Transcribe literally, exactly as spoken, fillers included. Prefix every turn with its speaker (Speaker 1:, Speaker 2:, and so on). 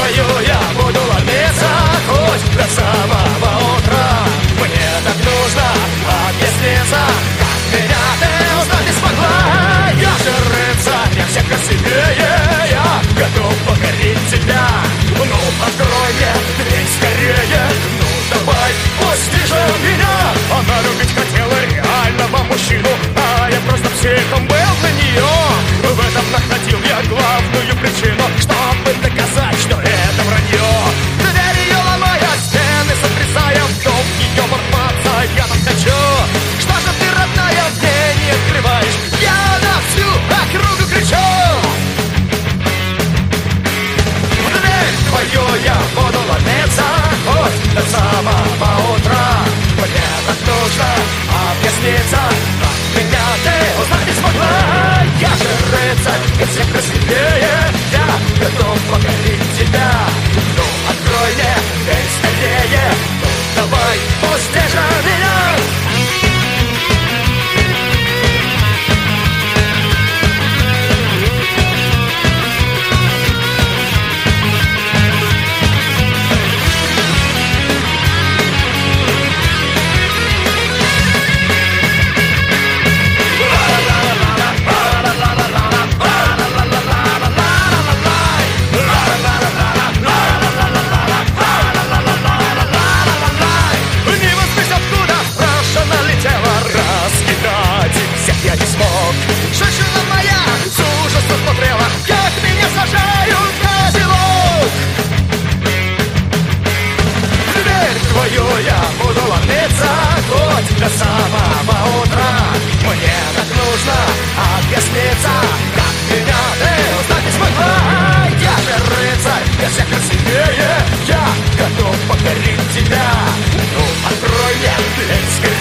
Speaker 1: твою я буду ломиться хоть до самого утра. Мне так нужно объясниться, как меня ты узнать не смогла. Я же рыцарь, я всех красивее, я готов покорить тебя. Ну, открой мне дверь скорее, ну давай, пусти же меня. Она любить хотела реального мужчину, а я просто психом был для нее. В этом находил я главную причину, чтобы доказать, что это вранье. Дверь ее ломая, стены сотрясая, в дом ее ворваться я там хочу. Что же ты, родная, мне не открываешь? Я на всю округу кричу. В дверь твою я буду ломиться хоть до самого утра. Мне так нужно объясниться, как меня ты узнать не смогла. Я же рыцарь, и всех красивее, я готов покорить тебя. Ну, открой мне дверь скорее, ну, давай, пусти же меня. Женщина моя с ужасом смотрела, как меня сажают на селок. В дверь твою я буду ломиться хоть до самого утра. Мне так нужно объясниться, как меня ты узнать не смогла. Я же рыцарь, я всех красивее, я готов покорить тебя. Ну, открой мне дверь скорее.